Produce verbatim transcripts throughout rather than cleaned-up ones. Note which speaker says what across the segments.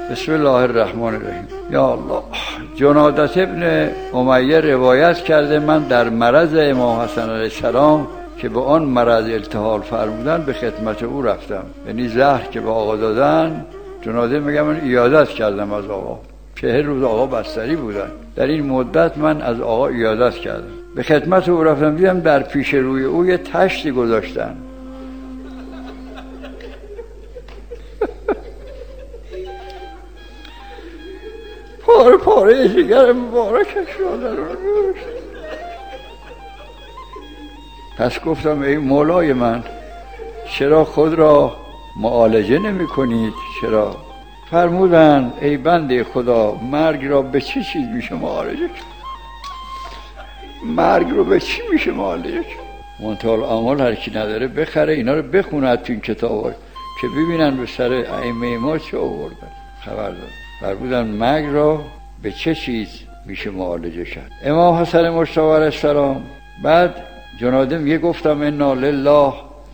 Speaker 1: بسم الله الرحمن الرحیم. یا الله. جنادت ابن امیه روایت کرده من در مرض امام حسن علیه السلام که به آن مرض التحال فرمودن به خدمت او رفتم. یعنی زهر که به آقا دادن، جناده میگم من عیادت کردم از آقا. چهل روز آقا بستری بودن، در این مدت من از آقا عیادت کردم. به خدمت او رفتم، دیدم در پیش روی او یه تشتی گذاشتن. پاره پاره جگر مبارکش را در اون گذاشتن. پس گفتم ای مولای من، چرا خود را معالجه نمی کنید؟ چرا؟ فرمودن ای بنده خدا، مرگ را به چه چیز میشه معالجه کرد؟ مرگ رو به چی میشه معالجه کرد؟ منتهی اعمال هر کی نداره بخره اینا رو بخونه تو این کتابا که ببینن به سر ائمه ما چه آوردن. خبر داد. فرمودن مرگ را به چه چیز میشه معالجه کرد؟ امام حسن مجتبی علیه السلام بعد جناده میگه گفتم انا لله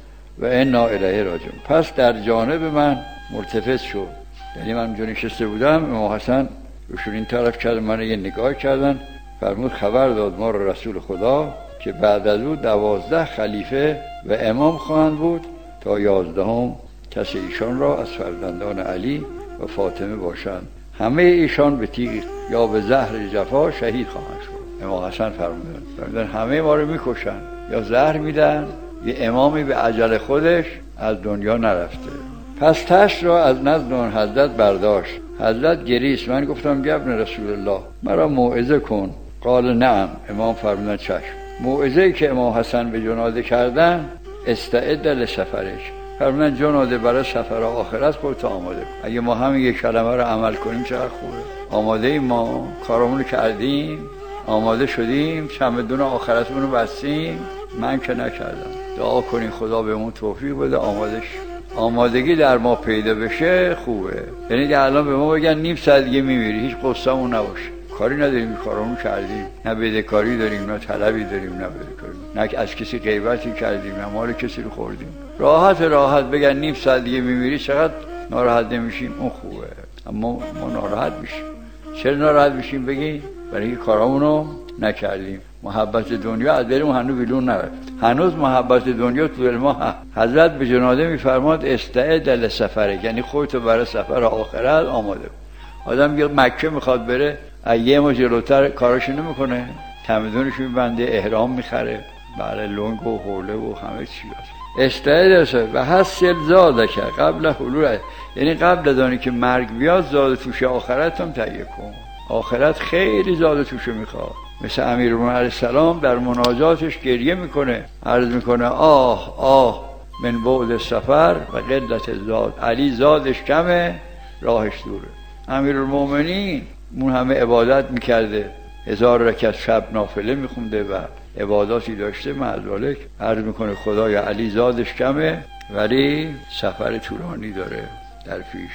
Speaker 1: و انا الیه راجعون. پس در جانب من ملتفت شد، یعنی من اونجا نشسته بودم، امام حسن روشون این طرف کرد، من یه نگاه کردن. فرمود خبر داد ما رو رسول خدا که بعد از او دوازده خلیفه و امام خواهند بود تا یازدهم کسی ایشان را از فرزندان علی و فاطمه باشند، همه ایشان به تیغ یا به زهر جفا شهید خواهند شد. امام حسن فرمودن فرمودن همه ما رو میکشن، یا زهر میدن، یه امامی به عجل خودش از دنیا نرفته. پس تشت را از نزد آن حضرت برداشت. حضرت گریست. من گفتم یا ابن رسول الله مرا موعظه کن. قال نعم. امام فرمودن چشم. موعظه‌ای که امام حسن به جناده کردن استعد لسفرش. فرمودن جناده برای سفر آخرت خودت آماده کن. اگه ما همین یک کلمه رو عمل کنیم چقدر خوبه. آماده ایم، ما کارمون رو کردیم، آماده شدیم، چمدون آخرتمون رو بستیم. من که نکردم. دعا کنین خدا بهمون توفیق بده آماده شیم. آمادگی در ما پیدا بشه خوبه. یعنی که الان به ما بگن نیم ساعت دیگه میمیری، هیچ قصه‌مون نباشه. کاری نداریم، کارامون کردیم، نه بدهکاری داریم، نه طلبی داریم، نه بدهکاری، نه از کسی غیبتی کردیم، نه مال کسی رو خوردیم. راحت راحت بگن نیم ساعت دیگه میمیری، چقدر ناراحت نمیشیم. اون خوبه. اما ما ناراحت میشیم. چرا ناراحت میشیم؟ بگین برای اینکه کارامونو نکردیم. محبت دنیا از دلمون هنوز بیرون نرفت. هنوز محبت دنیا تو دل ما هست. حضرت به جناده میفرماد استعد لسفره، یعنی خودتو برای سفر آخرت آماده کن. آدم یه مکه میخواد بره، یه ما جلوتر کاراشو نمیکنه، چمدونشو میبنده، احرام میخره، بله لنگ و حوله و همه چی هست. استعد لسفره و حسل زاده که قبل حلول، یعنی قبل از آنی که مرگ بیاد زاد توش آخرت هم تهیه کن. آخرت خیلی زاد توش میخواد. مثل امیرالمومنین علیه السلام در مناجاتش گریه میکنه، عرض میکنه آه آه من بعد سفر و قلت زاد. علی زادش کمه، راهش دوره. امیرالمومنین اون همه عبادت میکرده، هزار رکعت شب نافله میخونده و عباداتی داشته، مع ذالک عرض میکنه خدایا علی زادش کمه ولی سفر طولانی داره در پیش.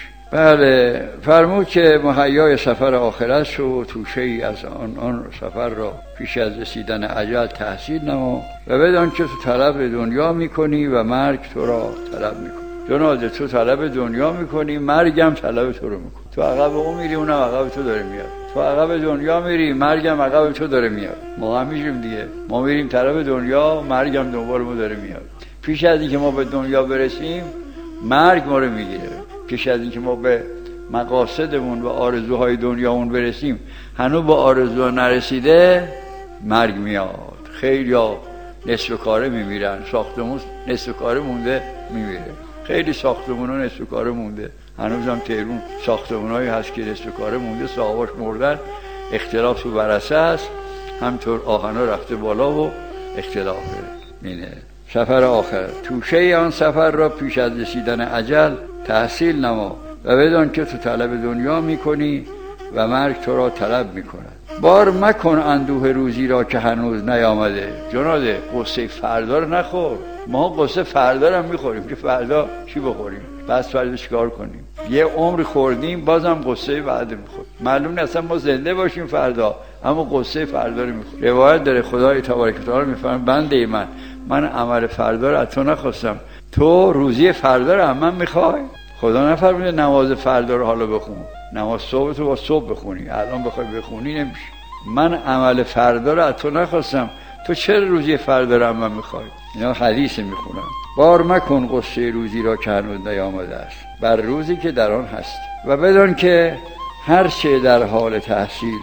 Speaker 1: بله فرمود که مهیای سفر آخرت شو، توشه ای از آن, آن سفر را پیش از رسیدن اجل تحصیل نما و بدان که تو طلب دنیا میکنی و مرگ تو را طلب میکنی. جناده تو طلب دنیا میکنی، مرگم طلب تو رو میکنی. تو عقب اون میری، اونم عقب تو داره میاد. تو عقب دنیا میری، مرگم عقب تو داره میاد. ما هم میشیم دیگه، ما میریم طلب دنیا، مرگم دنبال ما داره میاد. پیش از اینکه ما به دنیا برسیم مرگ ما رو میگیره. پیش از اینکه ما به مقاصدمون و آرزوهای دنیامون برسیم هنوز با آرزوها نرسیده مرگ میاد. خیلی ها نصف کاره میمیرن، ساختمون نصف کاره مونده میمیره. خیلی ساختمون ها نصف کاره مونده. هنوز هم تهرون ساختمون هایی هست که نصف کاره مونده، صاحباش مردن، اختلاف تو ورثه است، همطور آهنا رفته بالا و اختلافه. اینه سفر آخر. توشه آن سفر را پیش از رسیدن اجل تحصیل نما و بدان که تو طلب دنیا میکنی و مرگ تو را طلب میکند. بار مکن اندوه روزی را که هنوز نیامده. جناده قصه فردا رو نخور. ما قصه فردا رو هم میخوریم که فردا چی بخوریم، بس فردا چیکار کنیم. یه عمر خوردیم بازم قصه بعد میخوریم. معلوم نیست اصلا ما زنده باشیم فردا، اما قصه فردا رو میخوریم. روایت داره خدای تبارک و تعالی میفرماید بنده من من عمل فردا رو از تو نخواستم، تو روزی فردا رو هم من میخوای. خدا نفرموده نماز فردا رو حالا بخون، نماز صبح تو با صبح بخونی، الان بخوای بخونی نمیشه. من عمل فردا رو از تو نخواستم، تو چرا روزی فردا رو من میخوای؟ اینا حدیث میخونم. بار مکن قصه روزی را که هنوز نیامده است، بر روزی که در آن هست. و بدان که هر چه در حال تحصیل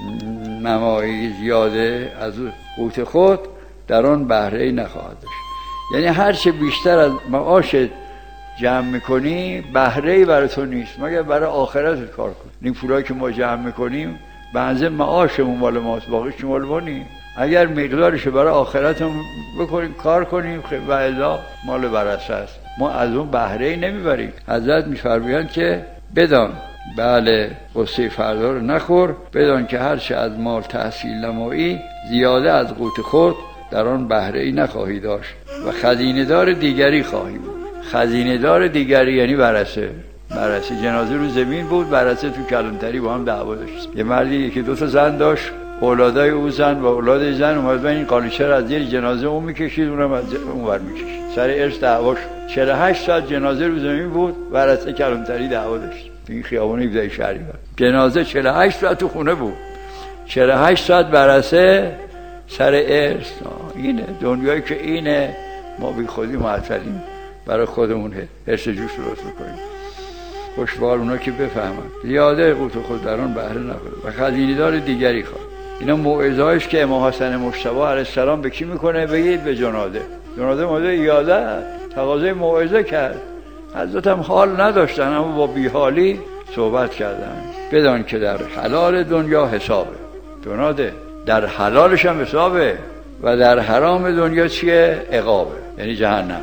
Speaker 1: نمایی زیاده از قوت خود، در آن بهره نخواهد داشت. یعنی هر چه بیشتر از معاش جمع میکنی بهره‌ای برای تو نیست، مگر برای آخرتت کار کن. این پولایی که ما جمع میکنیم بنزه معاشمون مال ماست، باقیش مال ما نیست. اگر مقدارش برای آخرتمون بکنیم کار کنیم و الا مال ورثه است، ما از اون بهره‌ای نمیبریم. حضرت میفرمایند که بدان، بله قصه فردا رو نخور، بدان که هر چه از مال تحصیل نمایی زیاده از قوت خود، در آن بهره‌ای نخواهی داشت و خزینه‌دار دیگری خواهی بود. خزینه‌دار دیگری یعنی ورثه. ورثه جنازه رو زمین بود، ورثه تو کلانتری با هم دعوا داشت. یه مردی یکی دو تا زن داشت، اولادای او زن و اولاد زن اومد این قالیچه رو از زیر جنازه اون میکشید، اونم از اون ور میکشید. سر ارث دعوا شد. چهل و هشت ساعت جنازه رو زمین بود، ورثه کلانتری دعوا داشت. این خیابون هفده شهری بود. جنازه چهل و هشت ساعت تو خونه بود. چهل و هشت ساعت ورثه سر ارث. اینه دنیایی که اینه، ما بی خودی معطلیم، برای خودمون هرس جوش درست میکنیم. خوشبال اونا که بفهمن زیاده قوت خود در آن بهره نخوره و خزینه‌دار دیگری خواهد. اینا موعظه‌اش که امام حسن مجتبی علیه السلام به کی میکنه؟ بگید به جناده. جناده ماده یاده تقاضای موعظه کرد. حضرت هم حال نداشتن اما با بیحالی صحبت کردن. بدان که در حلال دنیا حسابه، جناده در حلالش هم حسابه و در حرام دنیا چیه؟ عقابه، یعنی جهنم.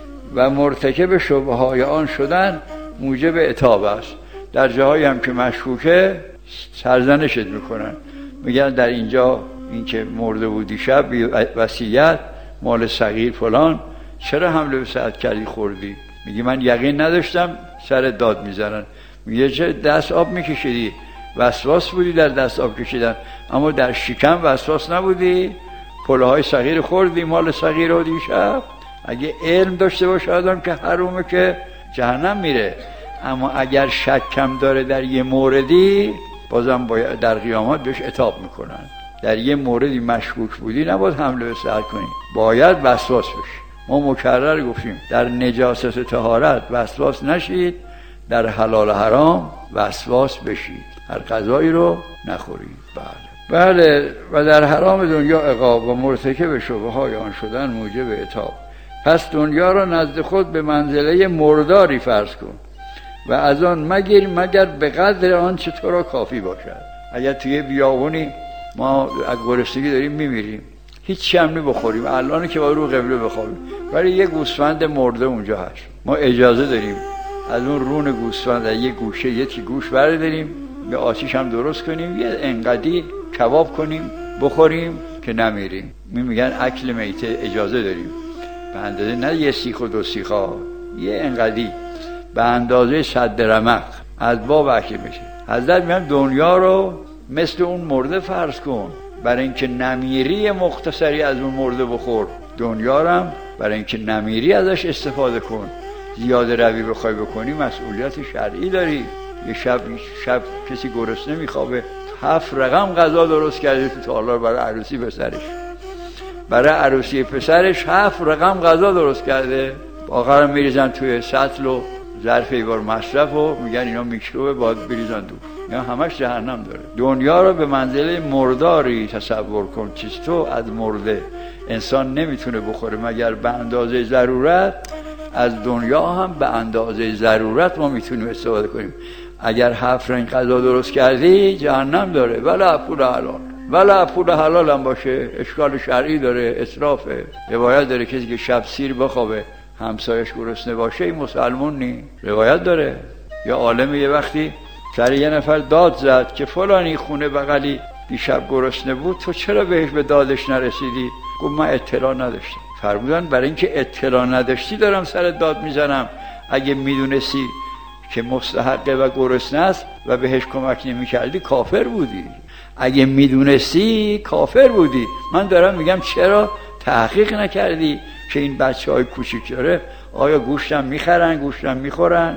Speaker 1: و مرتکب شبهه های آن شدن موجب عتاب است. در جاهایی هم که مشکوکه سرزنشت میکنن، میگن در اینجا این که مرده بودی شب وصیت مال صغیر فلان، چرا حمله به سعد کردی خوردی؟ میگی من یقین نداشتم، سر داد میزنن. میگه چه دست آب میکشیدی؟ وسواس بودی در دست آب کشیدن، اما در شکم وسواس نبودی؟ پله های صغیر خوردی، مال صغیر رو دیشب. اگه علم داشته باشه آدم که حرومه که جهنم میره، اما اگر شکم داره در یه موردی بازم باید در قیامت بهش عتاب میکنن. در یه موردی مشکوک بودی نباید حمله به سعد کنی، باید وسواس بشی. ما مکرر گفتیم در نجاست طهارت وسواس نشید، در حلال حرام وسواس بشید، هر غذایی رو نخورید. بله بله. و در حرام دنیا عقاب و مرتکب شبهه های آن شدن موجب عتاب. پس دنیا را نزد خود به منزله مرداری فرض کن و از آن مگیر مگر به قدر آن چه تو را کافی باشد. اگر توی بیابونی ما از گرسنگی داریم میمیریم، هیچ چیزی بخوریم، الان که با رو قبله بخوابیم، ولی یه گوسفند مرده اونجا هست، ما اجازه داریم از اون رون گوسفند یه گوشه یه تی گوش برداریم، به آتیش هم درست کنیم، یه انقدی کباب کنیم بخوریم که نمیریم. می میگن اکل میته اجازه داریم، به اندازه نه یه سیخ و دو سیخا، یه انقدی به اندازه صد رمق از باب اکل میشه. حضرت میگن دنیا رو مثل اون مرده فرض کن، برای اینکه نمیری مختصری از اون مرده بخور. دنیا رو هم برای اینکه نمیری ازش استفاده کن. زیاده روی بخوای بکنی مسئولیت شرعی داری. یه شب شب کسی گرسنه میخوابه، هفت رقم غذا درست کرده تو تالار برای عروسی پسرش، برای عروسی پسرش هفت رقم غذا درست کرده، آخر میریزن توی سطل و ظرف ایوار مصرف و میگن اینا میکروبه باید بریزن دور. اینا همش جهنم داره. دنیا رو به منزله مرداری تصور کن. چیز تو از مرده انسان نمیتونه بخوره مگر به اندازه ضرورت. از دنیا هم به اندازه ضرورت ما میتونیم استفاده کنیم. اگر هفت رنگ غذا درست کردی جهنم داره، ولی پول حلال، ولی پول حلال هم باشه اشکال شرعی داره، اسرافه. روایت داره کسی که شب سیر بخوابه همسایش گرسنه باشه این مسلمون نی، روایت داره. یا عالم یه وقتی سر یه نفر داد زد که فلانی خونه بغلی دیشب گرسنه بود، تو چرا بهش به دادش نرسیدی؟ گفت من اطلاع نداشتم. فرمودن برای اینکه اطلاع نداشتی دارم سر داد میزنم، اگه میدونستی که مستحقه و گرسنه است و بهش کمک نمی‌کردی کافر بودی. اگه میدونستی کافر بودی. من دارم میگم چرا تحقیق نکردی که این بچه‌های کوچیک داره آیا گوشتم میخرن، گوشتم میخورن؟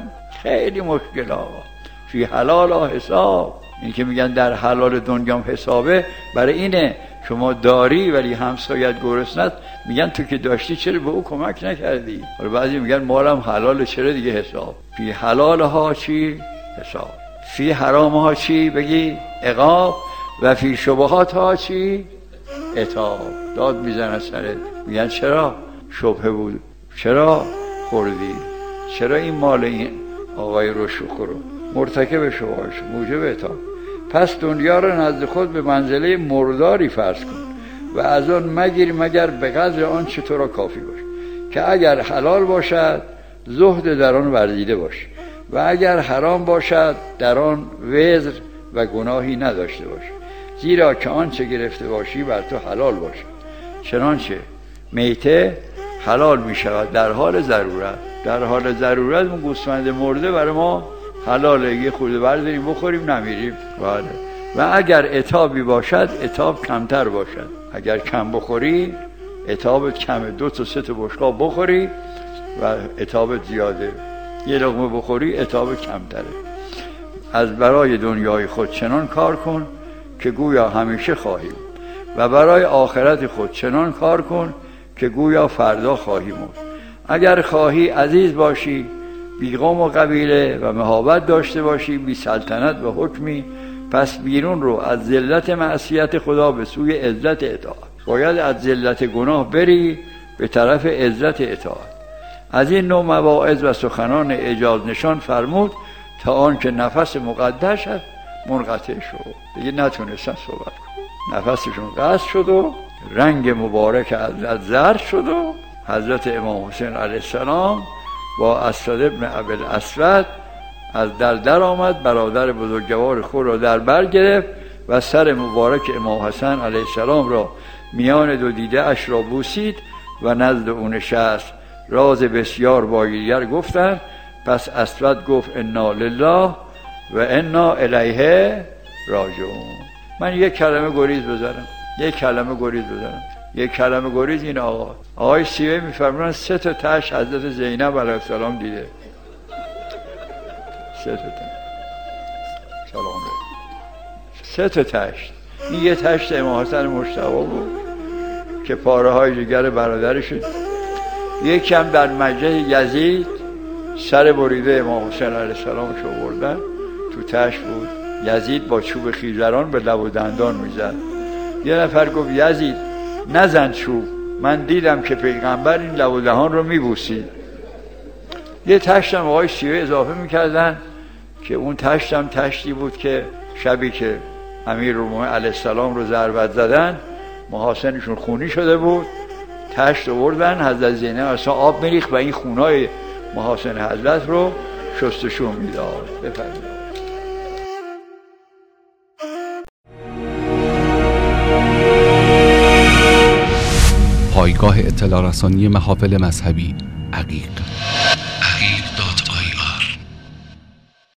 Speaker 1: خیلی مشکل آقا. فی حلال ها حساب، این که میگن در حلال دنیام حسابه، برای اینه شما داری ولی همسایت گرسنه است، میگن تو که داشتی چرا به او کمک نکردی؟ حالا بعضی میگن مالم حلال چرا دیگه حساب. فی حلال ها چی؟ حساب. فی حرام ها چی؟ بگی عقاب. و فی شبهات ها چی؟ عتاب. داد میزنه سرت، میگن چرا شبهه بود، چرا خوردی، چرا این مال این آقای روشوخو رو مرتکب شبهاش موجب عتاب. پس دنیا رو نزد خود به منزله مرداری فرض کن و از آن مگیر مگر به قدر آن چه تو را کافی باش، که اگر حلال باشد زهد در آن ورزیده باش و اگر حرام باشد در آن وزر و گناهی نداشته باش، زیرا که آن چه گرفته باشی بر تو حلال باشد. چنانچه میته حلال می شود در حال ضرورت. در حال ضرورت اون گوسفند مرده برای ما حلاله، یه خورده برداریم بخوریم نمیریم. بله. و اگر عتابی باشد عتاب کمتر باشد. اگر کم بخوری عتابت کمه، دو تا سه تا بشقاب بخوری و عتابت زیاده، یه لقمه بخوری عتاب کمتره. از برای دنیای خود چنان کار کن که گویا همیشه خواهی و برای آخرت خود چنان کار کن که گویا فردا خواهی مرد. اگر خواهی عزیز باشی، بی قوم و قبیله و مهابت داشته باشی، بی سلطنت و حکمی، پس بیرون رو از ذلت معصیت خدا به سوی عزت اطاعت. باید از ذلت گناه بری به طرف عزت اطاعت. از این نوع مواعظ و سخنان اعجاز نشان فرمود تا آن که نفس مقدس منقطع شد، دیگه نتونستن صحبت کن، نفسشون قطع شد و رنگ مبارک حضرت زرد شد و حضرت امام حسین علیه السلام با اسود ابن ابوالاسود از در در آمد، برادر بزرگوار خود را در بر گرفت و سر مبارک امام حسن علیه السلام را میان دو دیده اش را بوسید و نزد او نشست. راز بسیار با یکدیگر گفتند. پس اسود گفت انا لله و انا الیه راجعون. من یک کلمه گریز بزنم، یک کلمه گریز بزنم یک کلمه گریز این آقا آقای سیوه میفرمونن سه تا تش حضرت زینب علیه السلام دیده، سه تا تش، سلام علیکم، سه تا تش. این یه تشت امام حسن مجتبی بود که پاره های جگر برادرش، یکم در مجلس یزید سر بریده امام حسین علیه السلام شو بردن تو تشت بود. یزید با چوب خیزران به لب و دندان میزد. یه نفر گفت یزید نزن چوب، من دیدم که پیغمبر این لب و دهان رو میبوسید. یه تشتم آقای شیعه اضافه میکردن که اون تشتم تشتی بود که شبی که امیرالمومنین علیه السلام رو ضربت زدن محاسنشون خونی شده بود، تشت آوردن، حضرت زینب اصلا آب میریخت و این خونای محاسن حضرت رو شستشو میداد. بفرمایید.
Speaker 2: پایگاه اطلاع رسانی محافل مذهبی عقیق.